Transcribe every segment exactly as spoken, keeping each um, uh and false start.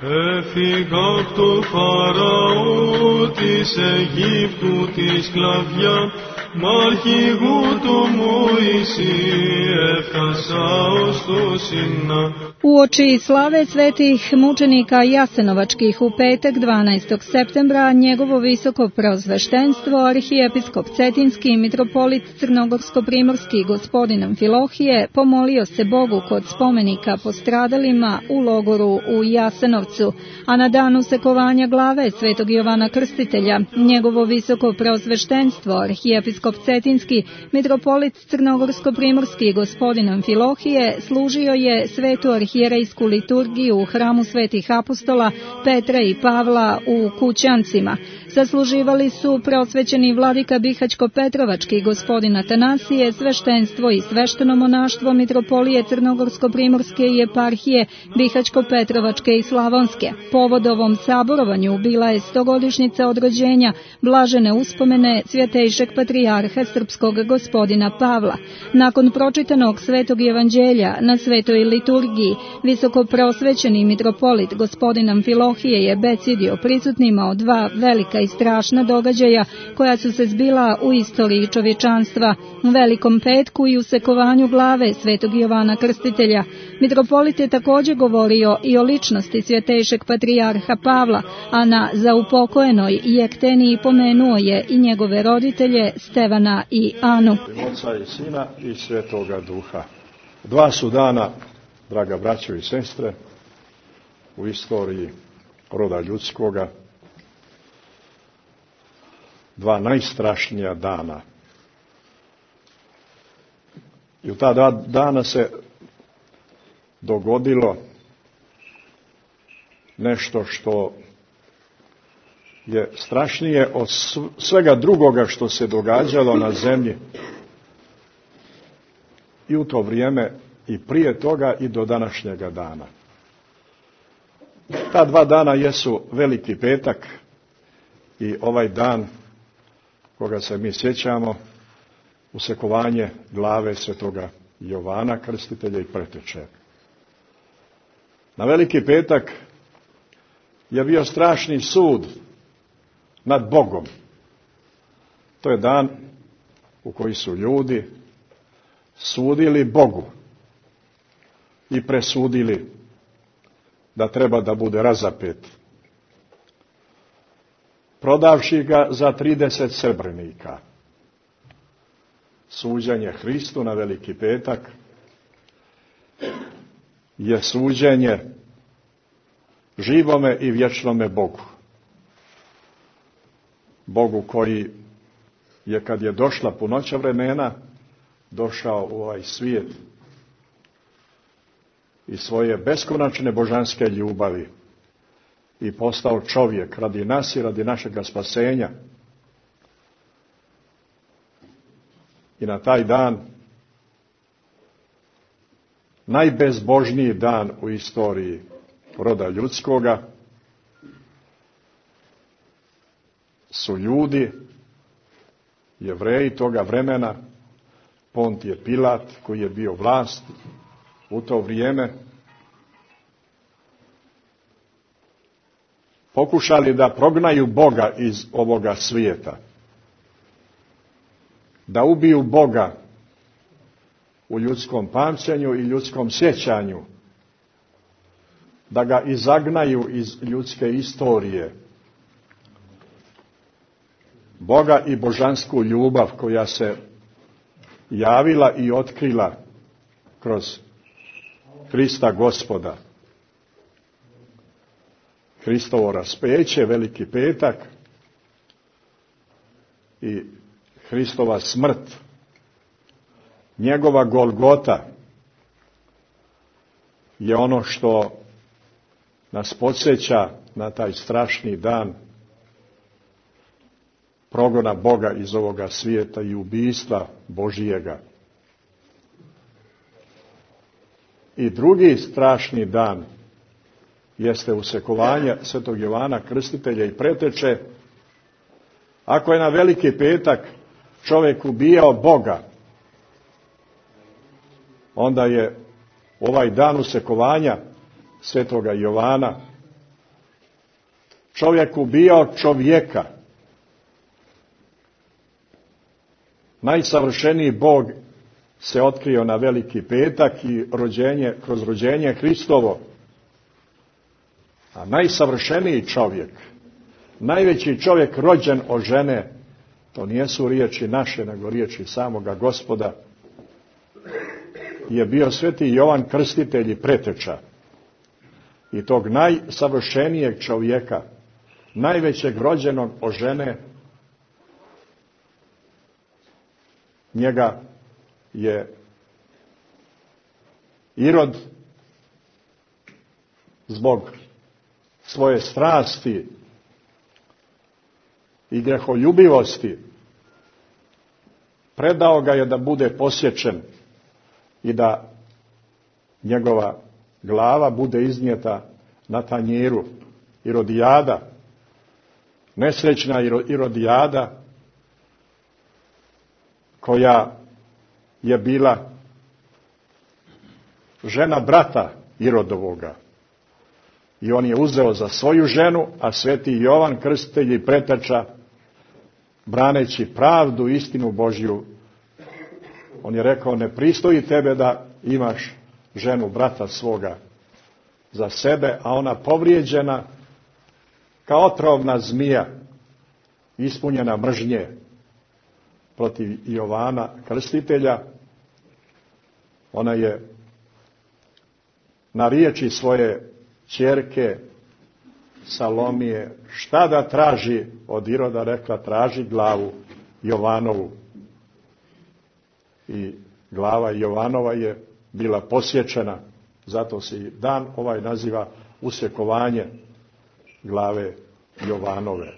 Έφυγα απ' το Φαραώ της Αιγύπτου τη σκλαβιά, μ' αρχηγού το Μωυσή έφτασα ως το Σινά. Uoči slave svetih mučenika Jasenovačkih u petak dvanaestog septembra njegovo visoko preosveštenstvo arhijepiskop Cetinski i mitropolit Crnogorsko-primorski gospodin Amfilohije pomolio se Bogu kod spomenika postradalima u logoru u Jasenovcu, a na danu sekovanja glave svetog Jovana Krstitelja njegovo visoko preosveštenstvo arhijepiskop Cetinski, mitropolit Crnogorsko-primorski gospodin Amfilohije služio je svetu arhijepiskop arhijerejsku liturgiju u hramu svetih apostola Petra i Pavla u Kućancima. Sasluživali su preosvećeni vladika Bihaćko-Petrovački gospodin Atanasije, sveštenstvo i svešteno monaštvo mitropolije Crnogorsko-primorske i eparhije Bihaćko-Petrovačke i Slavonske. Povod ovom saborovanju bila je stogodišnjica od rođenja blažene uspomene svjetejšeg patrijarha srpskog gospodina Pavla. Nakon pročitanog svetog evanđelja na svetoj liturgiji, visoko preosvećeni mitropolit gospodin Amfilohije je becidio prisutnima o dva velika i strašna događaja koja su se zbila u istoriji čovječanstva, u Velikom petku i u sekovanju glave svetog Jovana Krstitelja. Mitropolit je također govorio i o ličnosti svjetejšeg patrijarha Pavla, a na zaupokojenoj jekteniji pomenuo je i njegove roditelje Stevana i Anu. Oca i Sina i Svetoga Duha. Dva su dana, draga braćo i sestre, u istoriji roda ljudskoga, dva najstrašnija dana. I u ta dva dana se dogodilo nešto što je strašnije od svega drugoga što se događalo na zemlji i u to vrijeme i prije toga i do današnjega dana. Ta dva dana jesu Veliki petak i ovaj dan koga se mi sjećamo, usekovanje glave svetoga Jovana Krstitelja i preteče. Na Veliki petak je bio strašni sud nad Bogom. To je dan u koji su ljudi sudili Bogu i presudili da treba da bude razapet, prodavši ga za trideset srebrnika. Suđenje Hristu na Veliki petak je suđenje živome i vječnome Bogu. Bogu koji je, kad je došla punoća vremena, došao u ovaj svijet i svoje beskonačne božanske ljubavi i postao čovjek radi nas i radi našega spasenja. I na taj dan, najbezbožniji dan u istoriji roda ljudskoga, su ljudi, Jevreji toga vremena, Pontije Pilat, koji je bio vlast u to vrijeme, pokušali da prognaju Boga iz ovoga svijeta, da ubiju Boga u ljudskom pamćenju i ljudskom sjećanju, da ga izagnaju iz ljudske istorije, Boga i božansku ljubav koja se javila i otkrila kroz Krista Gospoda. Hristovo raspeće, Veliki petak i Hristova smrt, njegova Golgota je ono što nas podsjeća na taj strašni dan progona Boga iz ovoga svijeta i ubijstva Božijega. I drugi strašni dan jeste usekovanje svetog Jovana Krstitelja i preteče. Ako je na Veliki petak čovjek ubijao Boga, onda je ovaj dan usekovanja svetoga Jovana čovjek ubijao čovjeka. Najsavršeniji Bog se otkrio na Veliki petak i rođenje, kroz rođenje Hristovo. A najsavršeniji čovjek, najveći čovjek rođen od žene, to nijesu riječi naše, nego riječi samoga Gospoda, je bio sveti Jovan Krstitelj i preteča. I tog najsavršenijeg čovjeka, najvećeg rođenog od žene, njega je Irod zbog svoje strasti i greholjubivosti predao ga je da bude posječen i da njegova glava bude iznijeta na tanjiru. Irodijada, nesrećna Irodijada, koja je bila žena brata Irodovoga. I on je uzeo za svoju ženu, a sveti Jovan Krstitelj i preteča, braneći pravdu, istinu Božju, on je rekao, ne pristoji tebe da imaš ženu brata svoga za sebe, a ona povrijeđena kao otrovna zmija, ispunjena mržnje protiv Jovana Krstitelja, ona je na riječi svoje ćerke Salomije, šta da traži od Iroda, rekla, traži glavu Jovanovu. I glava Jovanova je bila posječena, zato se i dan ovaj naziva usjekovanje glave Jovanove.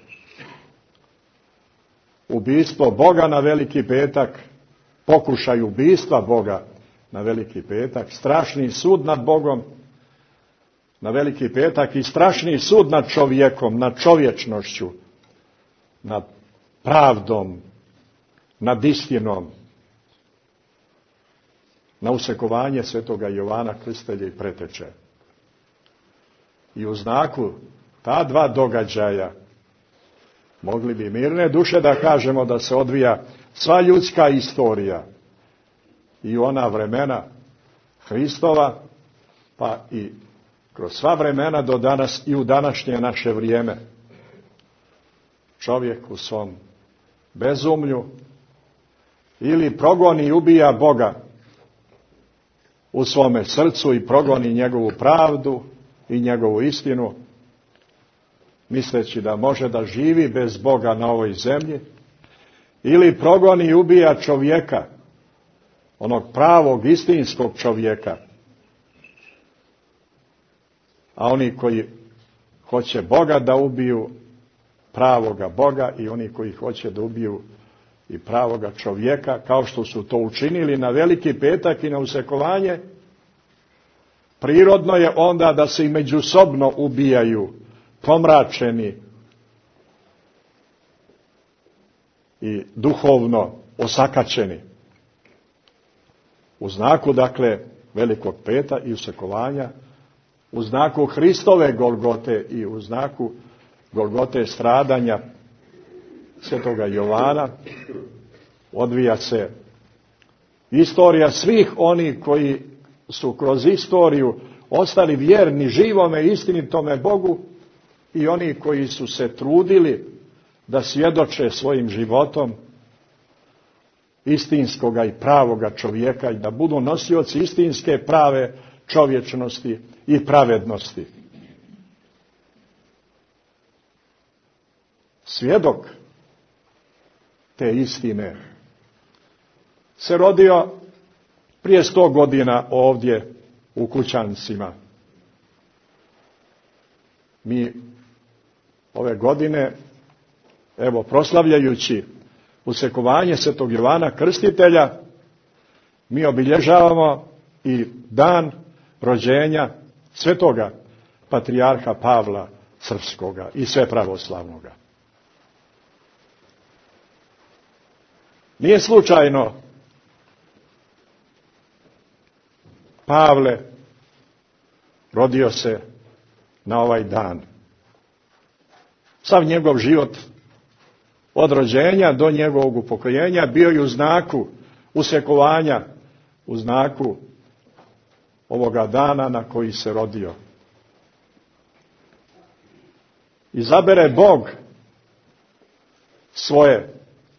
Ubijstvo Boga na Veliki petak, pokušaj ubijstva Boga na Veliki petak, strašni sud nad Bogom na Veliki petak i strašni sud nad čovjekom, nad čovječnošću, nad pravdom, nad istinom, na usekovanje svetoga Jovana Krstitelja i preteče. I u znaku ta dva događaja mogli bi mirne duše da kažemo da se odvija sva ljudska istorija i u ona vremena Hristova, pa i kroz sva vremena do danas i u današnje naše vrijeme. Čovjek u svom bezumlju ili progoni i ubija Boga u svome srcu i progoni njegovu pravdu i njegovu istinu, misleći da može da živi bez Boga na ovoj zemlji, ili progoni i ubija čovjeka, onog pravog, istinskog čovjeka. A oni koji hoće Boga da ubiju, pravoga Boga, i oni koji hoće da ubiju i pravoga čovjeka, kao što su to učinili na Veliki petak i na usekovanje, prirodno je onda da se i međusobno ubijaju, pomračeni i duhovno osakaćeni. U znaku, dakle, Velikog peta i usekovanja, u znaku Hristove Golgote i u znaku Golgote stradanja svetoga Jovana, odvija se istorija svih onih koji su kroz istoriju ostali vjerni živome istinitome Bogu i oni koji su se trudili da svjedoče svojim životom istinskoga i pravoga čovjeka i da budu nosioci istinske prave čovječnosti i pravednosti. Svjedok te istine se rodio prije sto godina ovdje u Kućancima. Mi ove godine, evo, proslavljajući usekovanje svetog Jovana Krstitelja, mi obilježavamo i dan rođenja svetoga patrijarha Pavla Srpskoga i sve pravoslavnoga. Nije slučajno, Pavle rodio se na ovaj dan. Sav njegov život od rođenja do njegovog upokojenja bio je u znaku usekovanja, u znaku ovoga dana na koji se rodio. Izabere Bog svoje.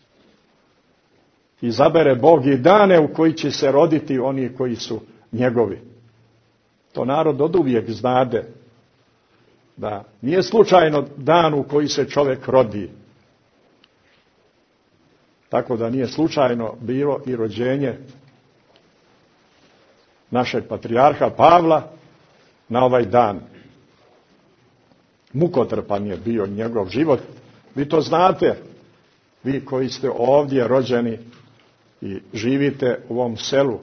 Izabere Bog i dane u koji će se roditi oni koji su njegovi. To narod oduvijek znade, da nije slučajno dan u koji se čovjek rodi. Tako da nije slučajno bilo i rođenje našeg patrijarha Pavla na ovaj dan. Mukotrpan je bio njegov život. Vi to znate, vi koji ste ovdje rođeni i živite u ovom selu,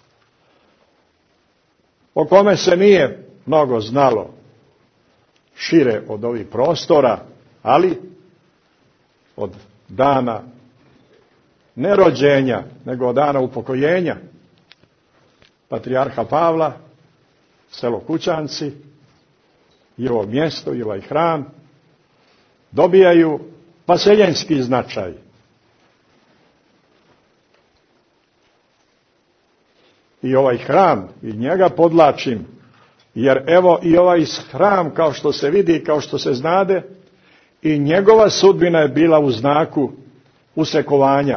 o kome se nije mnogo znalo šire od ovih prostora, ali od dana ne rođenja, nego od dana upokojenja patrijarha Pavla, selo Kućanci i ovo mjesto i ovaj hram dobijaju paseljenski značaj. I ovaj hram, i njega podlačim, jer evo i ovaj hram, kao što se vidi, kao što se znade, i njegova sudbina je bila u znaku usekovanja.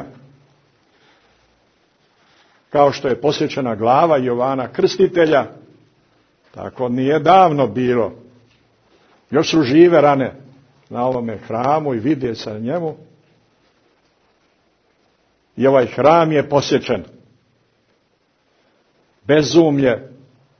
Kao što je posjećena glava Jovana Krstitelja, tako nije davno bilo. Još su žive rane na ovome hramu i vide se na njemu. I ovaj hram je posjećen. Bezumlje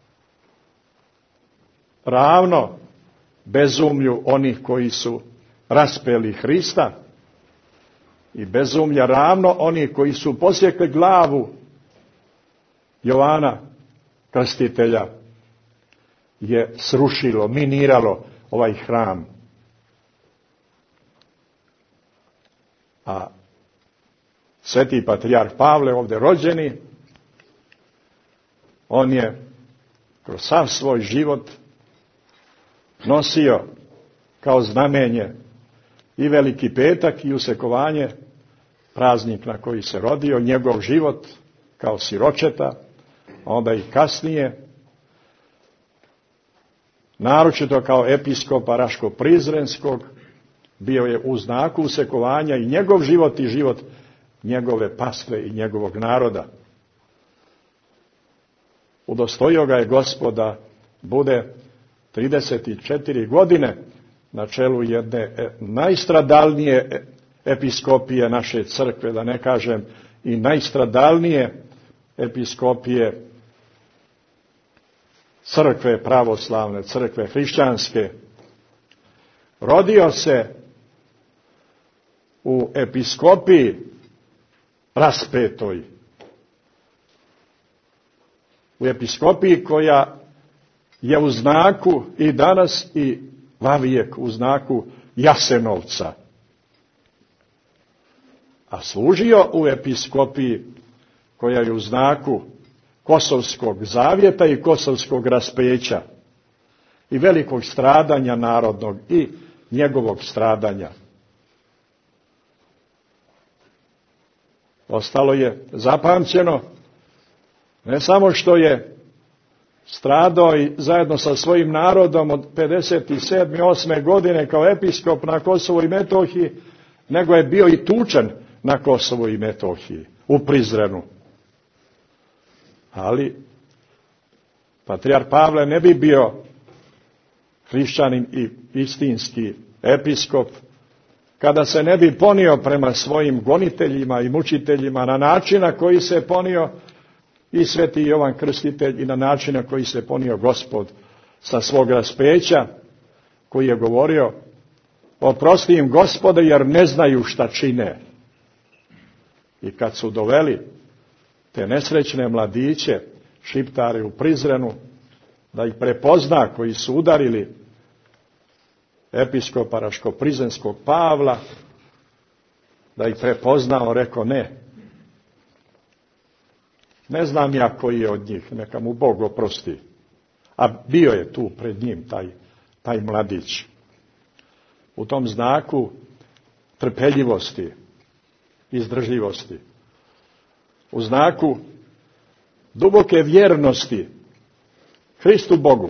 ravno bezumlju onih koji su raspeli Hrista i bezumlje ravno onih koji su posjekli glavu Jovana Krstitelja je srušilo, miniralo ovaj hram. A sveti patrijarh Pavle, ovdje rođeni, on je kroz sav svoj život nosio kao znamenje i Veliki petak i usekovanje, praznik na koji se rodio, njegov život kao siročeta, onda i kasnije, naročito kao episkopa Raško-Prizrenskog, bio je u znaku usekovanja i njegov život i život njegove pastve i njegovog naroda. Udostojio ga je Gospod da bude trideset četiri godine na čelu jedne najstradalnije episkopije naše crkve, da ne kažem i najstradalnije episkopije crkve pravoslavne, crkve hrišćanske. Rodio se u episkopiji raspetoj. U episkopiji koja je u znaku i danas i vavijek u znaku Jasenovca. A služio u episkopiji koja je u znaku Kosovskog zavjeta i Kosovskog raspeća i velikog stradanja narodnog i njegovog stradanja. Ostalo je zapamćeno ne samo što je stradao i zajedno sa svojim narodom od pedeset sedme osme godine kao episkop na Kosovu i Metohiji, nego je bio i tučen na Kosovu i Metohiji, u Prizrenu. Ali patrijarh Pavle ne bi bio hrišćanin i istinski episkop kada se ne bi ponio prema svojim goniteljima i mučiteljima na način na koji se ponio i sveti Jovan Krstitelj i na način na koji se ponio Gospod sa svog raspeća, koji je govorio: oprosti im, Gospode, jer ne znaju šta čine. I kad su doveli te nesrećne mladiće, šiptare u Prizrenu, da ih prepozna, koji su udarili episkopa Raško-Prizrenskog Pavla, da ih prepoznao, rekao: ne. Ne znam ja koji je od njih, neka mu Bog oprosti. A bio je tu pred njim taj, taj mladić. u tom znaku trpeljivosti, izdržljivosti, u znaku duboke vjernosti Hristu Bogu,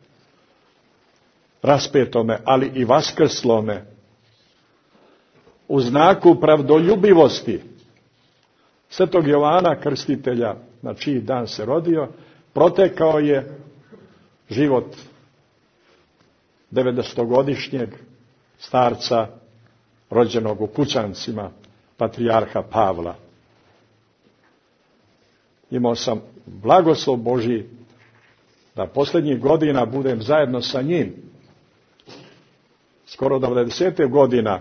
raspetome, ali i vaskrslome, u znaku pravdoljubivosti Svetog Jovana Krstitelja, na čiji dan se rodio, protekao je život devedestogodišnjeg starca rođenog u Kućancima, patrijarha Pavla. Imao sam blagoslov Božji da posljednjih godina budem zajedno sa njim. Skoro devedeset godina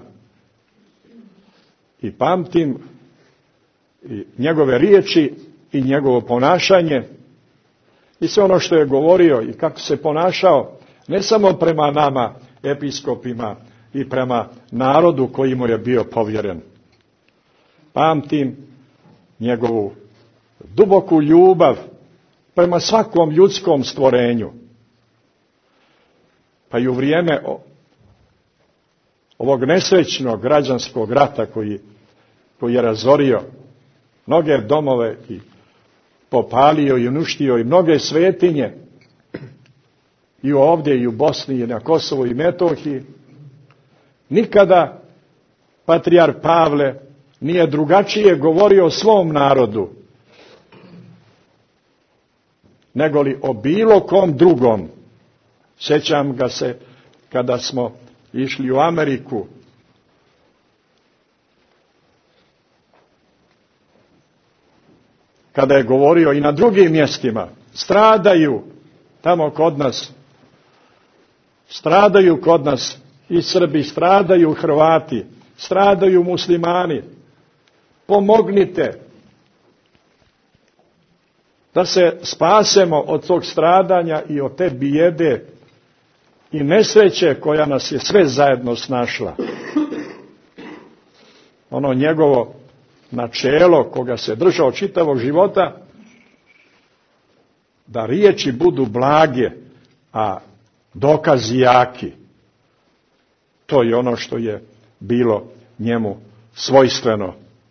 i pamtim i njegove riječi i njegovo ponašanje i sve ono što je govorio i kako se ponašao, ne samo prema nama, episkopima, i prema narodu koji mu je bio povjeren. Pamtim njegovu duboku ljubav prema svakom ljudskom stvorenju. Pa i u vrijeme ovog nesrećnog građanskog rata koji, koji je razorio mnoge domove i popalio i uništio i mnoge svetinje i ovdje i u Bosni i na Kosovu i Metohiji, nikada patrijar Pavle nije drugačije govorio o svom narodu nego li o bilo kom drugom. Sjećam ga se kada smo išli u Ameriku, kada je govorio i na drugim mjestima, stradaju tamo kod nas, stradaju kod nas i Srbi, stradaju Hrvati, stradaju muslimani. Pomognite da se spasemo od tog stradanja i od te bijede i nesreće koja nas je sve zajedno snašla. Ono njegovo načelo koga se držao čitavog života, da riječi budu blage, a dokazi jaki. To je ono što je bilo njemu svojstveno.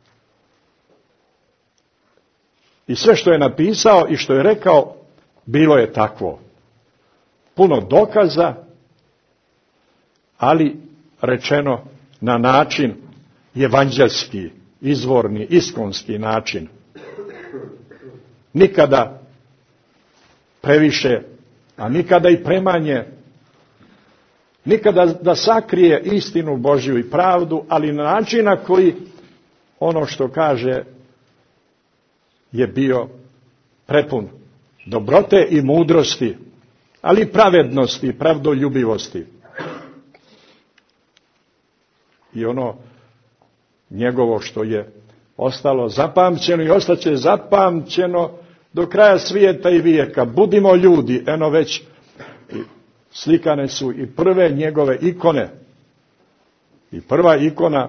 I sve što je napisao i što je rekao, bilo je takvo. Puno dokaza, ali rečeno na način evanđelski, izvorni, iskonski način. Nikada previše, a nikada i premanje. Nikada da sakrije istinu Božju i pravdu, ali na način na koji ono što kaže je bio prepun dobrote i mudrosti, ali i pravednosti i pravdoljubivosti. I ono njegovo što je ostalo zapamćeno i ostaće zapamćeno do kraja svijeta i vijeka. Budimo ljudi, eno već slikane su i prve njegove ikone. I prva ikona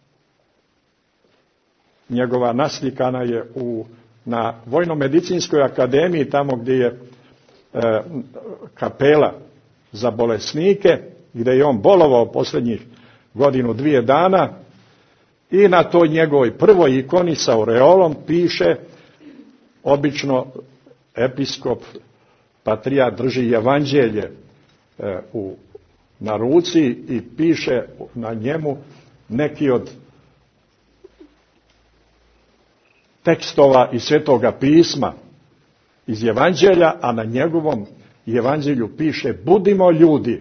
njegova naslikana je u, na Vojno-medicinskoj akademiji, tamo gdje je e, kapela za bolesnike, gdje je on bolovao posljednjih godinu, dvije dana. I na toj njegovoj prvoj ikoni sa aureolom piše, obično episkop, patrijar drži evanđelje e, u, na ruci i piše na njemu neki od tekstova iz Svetoga pisma, iz evanđelja, a na njegovom evanđelju piše budimo ljudi.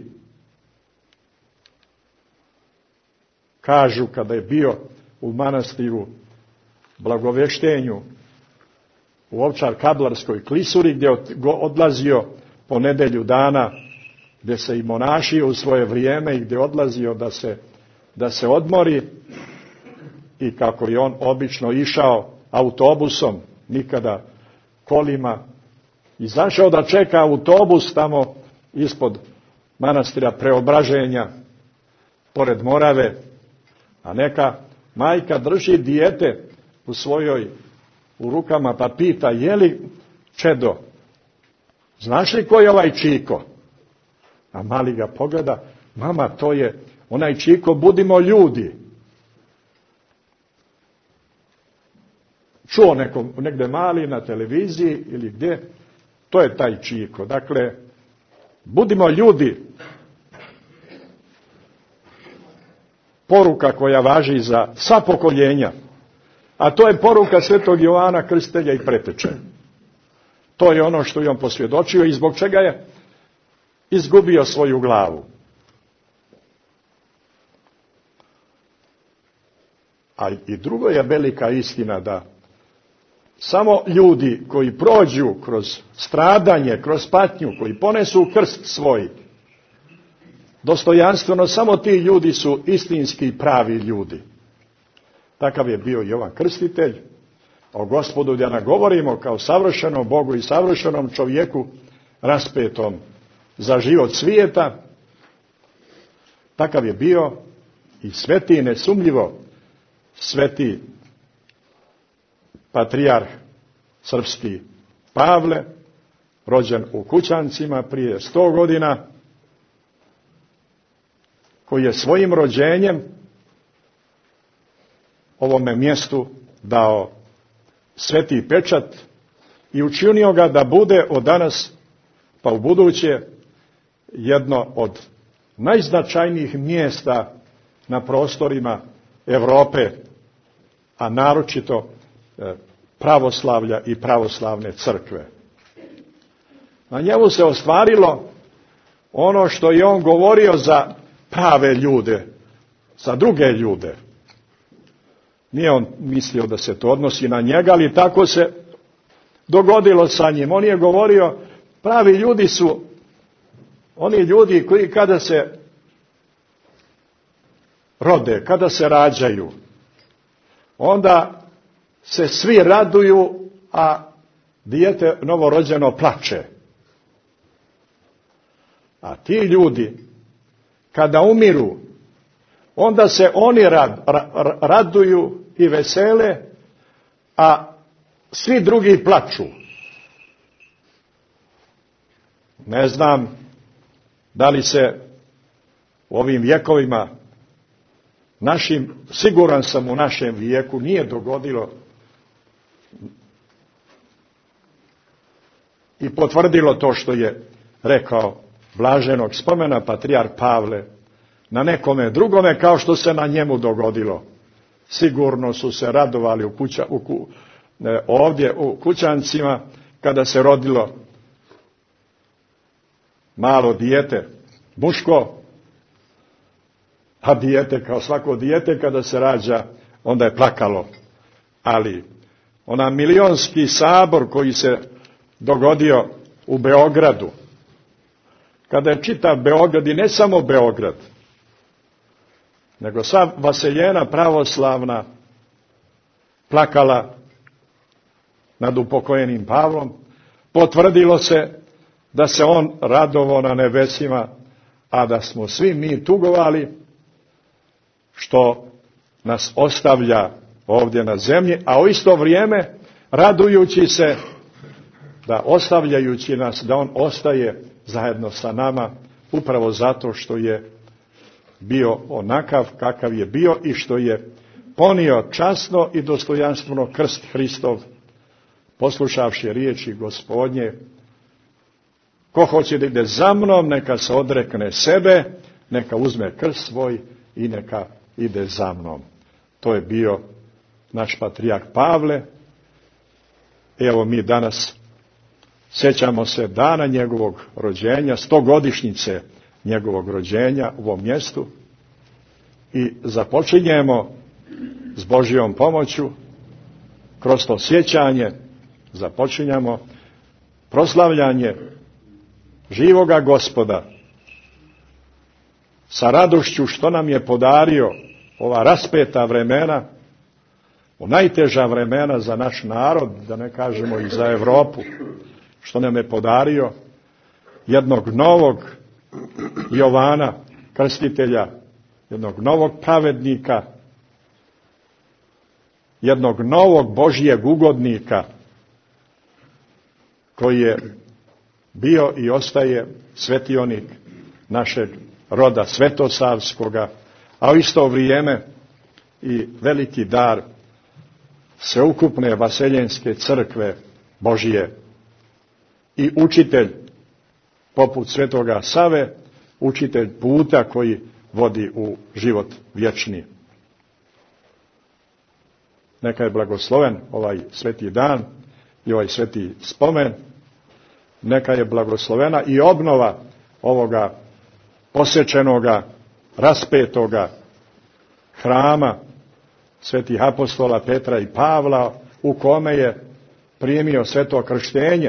Kažu kada je bio u manastiru Blagoveštenju u Ovčar-Kablarskoj klisuri, gdje je odlazio po nedelju dana, gdje se i monašio u svoje vrijeme i gdje je odlazio da se, da se odmori, i kako je on obično išao autobusom, nikada kolima, izašao da čeka autobus tamo ispod manastira Preobraženja, pored Morave, a neka majka drži dijete u svojoj u rukama pa pita, je li čedo, znaš li ko je ovaj Čiko? A mali ga pogleda, mama, to je onaj čiko budimo ljudi. Čuo nekom, negde mali na televiziji ili gdje, to je taj čiko. Dakle, budimo ljudi. Poruka koja važi za sva pokoljenja. A to je poruka svetog Jovana Krstitelja i preteče. To je ono što je on posvjedočio i zbog čega je izgubio svoju glavu. A i drugo je velika istina da samo ljudi koji prođu kroz stradanje, kroz patnju, koji ponesu krst svoj, dostojanstveno, samo ti ljudi su istinski pravi ljudi. Takav je bio Jovan Krstitelj. O Gospodu da ne govorimo kao savršenom Bogu i savršenom čovjeku raspetom za život svijeta. Takav je bio i sveti, nesumljivo sveti patrijarh srpski Pavle, rođen u Kućancima prije sto godina, koji je svojim rođenjem ovome mjestu dao sveti pečat i učinio ga da bude od danas pa u buduće jedno od najznačajnijih mjesta na prostorima Europe, a naročito pravoslavlja i pravoslavne crkve. Na njemu se ostvarilo ono što je on govorio za prave ljude, za druge ljude. Nije on mislio da se to odnosi na njega, ali tako se dogodilo sa njim. On je govorio, pravi ljudi su oni ljudi koji kada se rode, kada se rađaju, onda se svi raduju, a dijete novorođeno plače. A ti ljudi, kada umiru, onda se oni rad, ra, raduju i vesele, a svi drugi plaču. Ne znam da li se u ovim vjekovima, našim, siguran sam u našem vijeku, nije dogodilo i potvrdilo to što je rekao blaženog spomena patrijarh Pavle na nekome drugome, kao što se na njemu dogodilo. Sigurno su se radovali u kuća, u, ovdje u Kućancima kada se rodilo malo dijete, muško, a dijete kao svako dijete kada se rađa, onda je plakalo. Ali ona milionski sabor koji se dogodio u Beogradu, kada je čitav Beograd i ne samo Beograd, nego sva vaseljena pravoslavna plakala nad upokojenim Pavlom, potvrdilo se da se on radovao na nebesima, a da smo svi mi tugovali što nas ostavlja ovdje na zemlji, a u isto vrijeme radujući se da ostavljajući nas, da on ostaje zajedno sa nama, upravo zato što je bio onakav kakav je bio i što je ponio časno i dostojanstveno krst Hristov, poslušavši riječi Gospodnje: ko hoće da ide za mnom, neka se odrekne sebe, neka uzme krst svoj i neka ide za mnom. To je bio naš patrijarh Pavle. Evo mi danas sjećamo se dana njegovog rođenja, stogodišnjice njegovog rođenja u ovom mjestu i započinjemo s Božjom pomoću, kroz to sjećanje započinjamo proslavljanje živoga Gospoda sa radošću što nam je podario ova raspeta vremena, u najteža vremena za naš narod, da ne kažemo i za Europu, što nam je podario jednog novog Jovana Krstitelja, jednog novog pravednika, jednog novog Božjeg ugodnika, koji je bio i ostaje svetionik našeg roda Svetosavskoga, a u isto vrijeme i veliki dar sveukupne Vaseljenske crkve Božije i učitelj poput Svetoga Save, učitelj puta koji vodi u život vječni. Neka je blagosloven ovaj sveti dan i ovaj sveti spomen, neka je blagoslovena i obnova ovoga posjećenoga, raspetoga hrama svetih apostola Petra i Pavla, u kome je primio sveto krštenje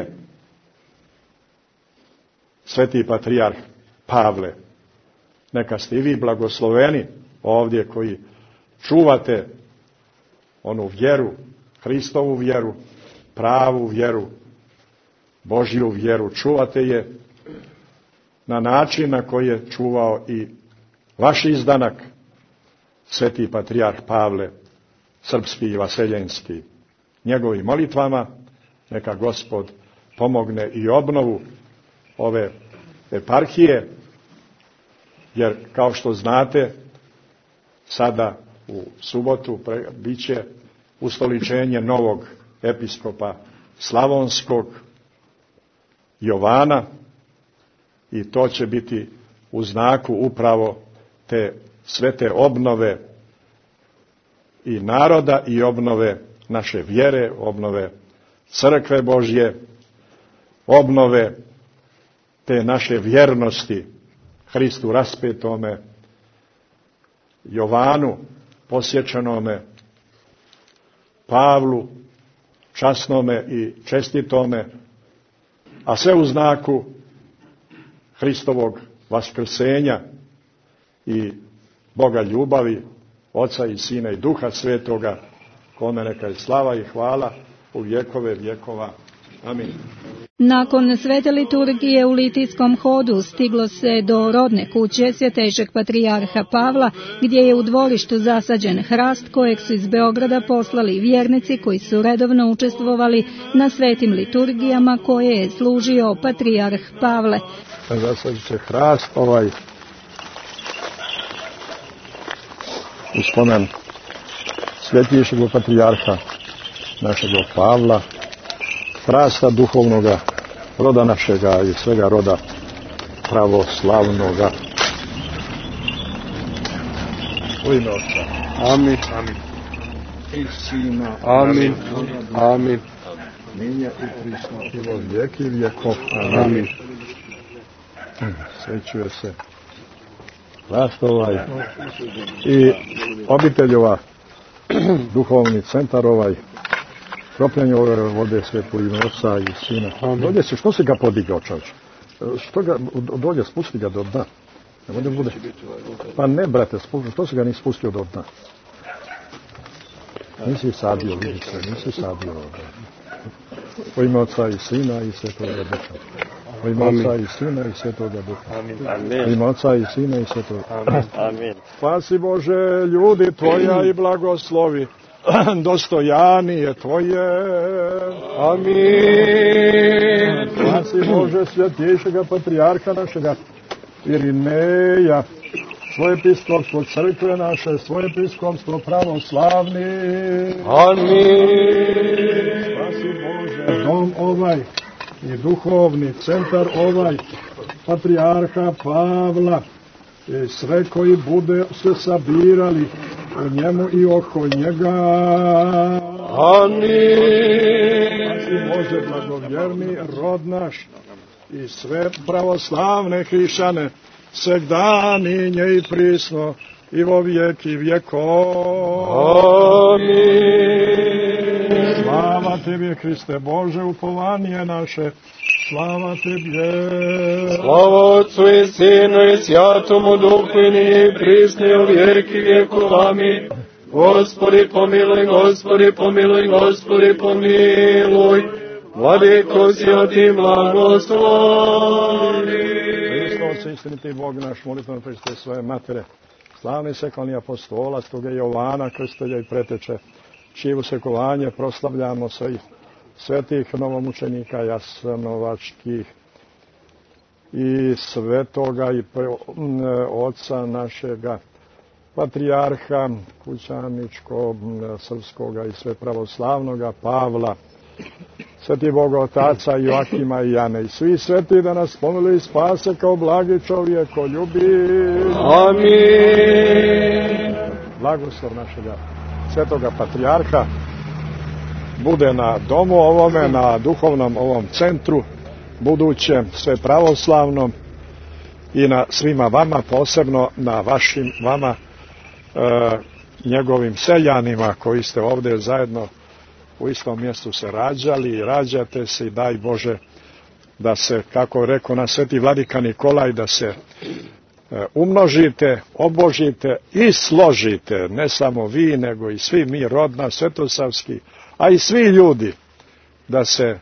sveti patrijarh Pavle. Neka ste i vi blagosloveni ovdje koji čuvate onu vjeru, Hristovu vjeru, pravu vjeru, Božju vjeru. Čuvate je na način na koji je čuvao i vaš izdanak, sveti patrijarh Pavle, srpski i vaseljenski. Njegovim molitvama neka Gospod pomogne i obnovu ove eparhije, jer kao što znate, sada u subotu bit će ustoličenje novog episkopa Slavonskog, Jovana, i to će biti u znaku upravo te svete obnove i naroda i obnove naše vjere, obnove crkve Božje, obnove te naše vjernosti Hristu raspetome, Jovanu posjećenome, Pavlu časnome i čestitome, a sve u znaku Hristovog vaskrsenja i Boga ljubavi, Oca i Sina i Duha Svetoga, kome neka je slava i hvala u vjekove vjekova. Amin. Nakon svete liturgije u litijskom hodu stiglo se do rodne kuće svjetejšeg patrijarha Pavla, gdje je u dvorištu zasađen hrast kojeg su iz Beograda poslali vjernici koji su redovno učestvovali na svetim liturgijama koje je služio patrijarh Pavle. Zasadit će hrast ovaj u spomen svetiješeg patrijarha našeg Pavla, hrasta duhovnoga roda našega i svega roda pravoslavnoga. U ime Otca. Amin. Amin. I Sina. Amin. Amin. Minja i prisno i od vijeki vjekov. Amin. Svećuje se hrast ovaj i obiteljova, duhovni centar ovaj, kropljenje ove vode svetu ime Otca i Sina. Dolje se, što se ga podigao, čovječ? Što ga, dolje, spusti ga do dna. Ne bude. Pa ne, brate, spusti, što se ga nisi spustio do dna? Nisi sadio, vidi se, nisi sadio ovdje. U ime Otca i Sina i Svetoga Duha. U ime Otca i Sina i Svetoga Duha. U ime Otca i Sina i Svetoga Duha. Amin. Spasi Bože ljudi Tvoja i blagoslovi dostojanije Tvoje. Amin. Spasi Bože svjetejšega patrijarha našega Irineja, svoje episkopstvo crkve naše, svoje episkopstvo pravoslavni. Amin. Spasi Bože dom ovaj i duhovni centar ovaj patrijarha Pavla i sve koji bude se sabirali u njemu i oko njega. Amin. Spasi Bože blagovjerni rod naš i sve pravoslavne hrišćane, segdaninje i prisno i vo vijeki vjekov. Amin. Slava Tebi, Hriste Bože, upovanje naše, slava Tebje. Slava Otcu i Sinu i Svjatomu Duhu i nije prisni u vijeki vjekov. Amin. Gospodi pomiluj, Gospodi pomiluj, Gospodi pomiluj. Vladiko si od ti blagoslovi. Hristos, istiniti Bog naš, molitvom Hriste svoje matere, slavni sekalni apostola, stoga Jovana, krstitelja i preteče, čije usekovanje proslavljamo svih svetih novomučenika jasenovačkih i svetoga i oca našega patrijarha Kućaničkog, srpskoga i sve pravoslavnoga Pavla, sveti Boga Otaca Joakima i Jane i svi sveti da nas pomili i spase kao blagi čovjeko ljubi. Amin. Blagoslov našega svetoga patrijarha bude na domu ovome, na duhovnom ovom centru budućem, sve pravoslavnom, i na svima vama, posebno na vašim vama e, njegovim seljanima koji ste ovdje zajedno u istom mjestu se rađali i rađate se, i daj Bože da se, kako rekao na sveti vladika Nikolaj, da se e, umnožite, obožite i složite, ne samo vi, nego i svi mi, rodna, svetosavski, a i svi ljudi, da se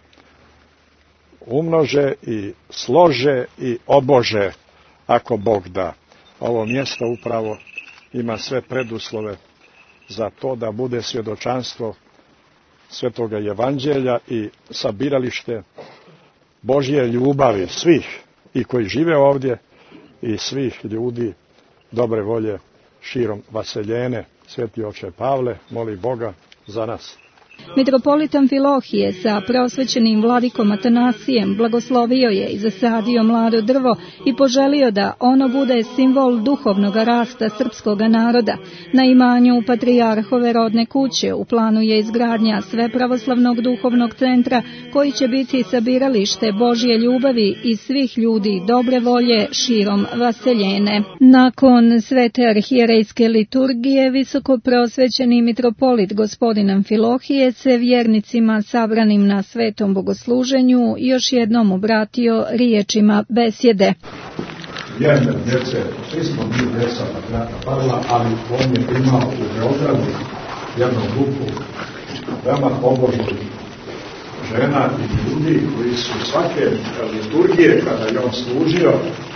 umnože i slože i obože, ako Bog da. Ovo mjesto upravo ima sve preduslove za to da bude svjedočanstvo svetoga evanđelja i sabiralište Božje ljubavi svih, i koji žive ovdje, i svih ljudi dobre volje širom vaseljene. Sveti oče Pavle, moli Boga za nas. Mitropolit Amfilohije sa prosvećenim vladikom Atanasijem blagoslovio je i zasadio mlado drvo i poželio da ono bude simbol duhovnog rasta srpskog naroda. Na imanju patrijarhove rodne kuće u planu je izgradnja svepravoslavnog duhovnog centra koji će biti sabiralište Božje ljubavi i svih ljudi dobre volje širom vaseljene. Nakon svete arhijerejske liturgije visoko prosvećeni mitropolit gospodin Amfilohije se vjernicima sabranim na svetom bogosluženju još jednom obratio riječima besjede. Vjerne djece, svi smo mi djeca patrijarha Pavla, ali on je imao u Beogradu jednu grupu veoma pobožnih žena i ljudi koji su svake liturgije, kada je on služio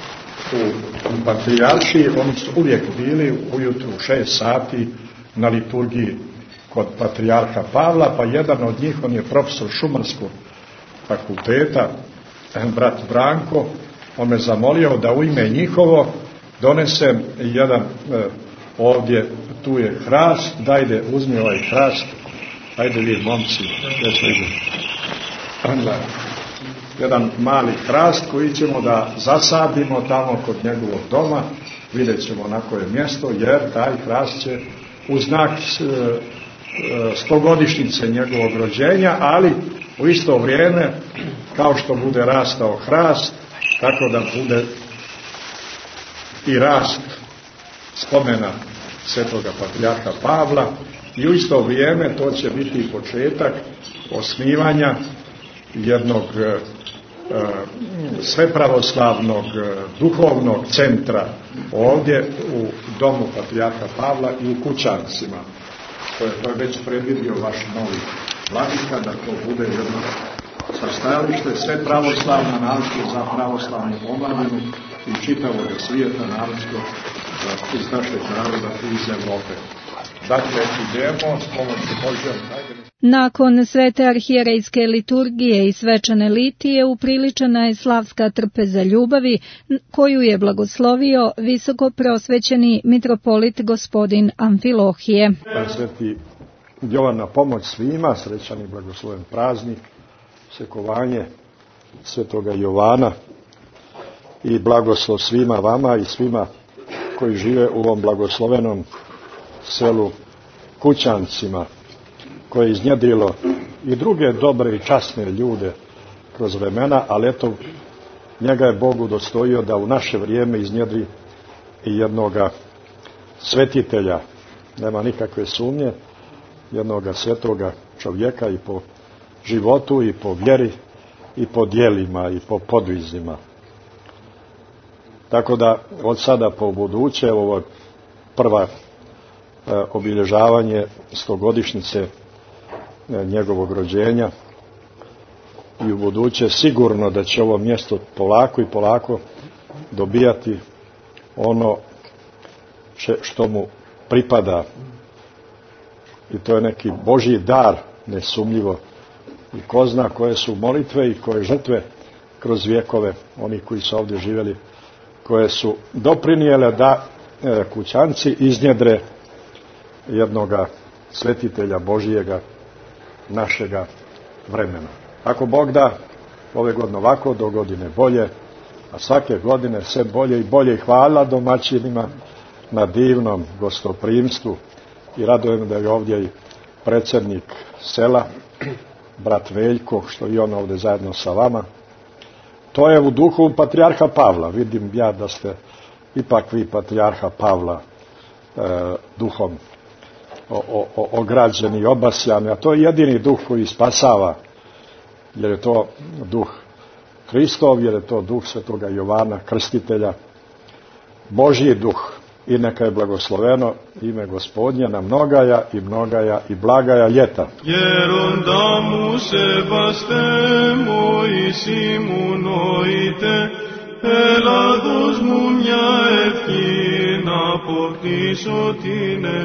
u patrijaršiji, oni su uvijek bili ujutru u šest sati na liturgiji kod patrijarha Pavla, pa jedan od njih, on je profesor šumarskog fakulteta, brat Branko, on me zamolio da u ime njihovo donesem jedan, eh, ovdje, tu je hrast, dajde, uzmi ovaj hrast, ajde vi momci, jedan mali hrast koji ćemo da zasadimo tamo kod njegovog doma, vidjet ćemo na koje mjesto, jer taj hrast će u znak eh, stogodišnjice njegovog rođenja, ali u isto vrijeme, kao što bude rastao hrast, tako da bude i rast spomena svetoga patrijarha Pavla, i u isto vrijeme to će biti početak osnivanja jednog e, svepravoslavnog e, duhovnog centra ovdje u domu patrijarha Pavla i u Kućancima. To je, to je već predvidio vaš novi vladika, da to bude jedno sastajalište sve pravoslavno, naročito za pravoslavnu omladinu i čitavog svijeta, naročito iz našeg naroda i iz Evrope. Dakle, idemo s pomoću Božjom. Nakon svete arhijerejske liturgije i svečane litije upriličena je slavska trpeza ljubavi koju je blagoslovio visoko prosvećeni mitropolit gospodin Amfilohije. Sveti Jovan na pomoć svima, srećan i blagosloven praznik, sekovanje svetoga Jovana, i blagoslov svima vama i svima koji žive u ovom blagoslovenom selu Kućancima, koje je iznjedrilo i druge dobre i časne ljude kroz vremena, ali eto, njega je Bog udostojio da u naše vrijeme iznjedri i jednoga svetitelja, nema nikakve sumnje, jednoga svetoga čovjeka i po životu i po vjeri i po djelima i po podvizima. Tako da od sada po buduće, ovo je prva e, obilježavanje stogodišnjice e, njegovog rođenja, i u buduće sigurno da će ovo mjesto polako i polako dobijati ono što mu pripada, i to je neki Božji dar, nesumnjivo, i ko zna koje su molitve i koje žrtve kroz vjekove, oni koji su ovdje živjeli, koje su doprinijele da e, kućanci iznjedre jednoga svetitelja Božijega našega vremena. Ako Bog da, ove godine ovako, do godine bolje, a svake godine sve bolje i bolje. Hvala domaćinima na divnom gostoprimstvu i radujem da je ovdje i predsjednik sela, brat Veljko, što i on ovdje zajedno sa vama. To je u duhu patrijarha Pavla. Vidim ja da ste ipak vi patrijarha Pavla e, duhom o, o, ograđeni i obasjani, a to je jedini duh koji spasava, jer je to duh Hristov, jer je to duh svetoga Jovana Krstitelja, Božji duh. I neka je blagosloveno ime Gospodnje na mnogaja i mnogaja i blagaja ljeta. Γέροντα μου σεβαστέ Μωυσή μου νοείτε, Ελλάδος μου μια ευχή να αποκτήσω την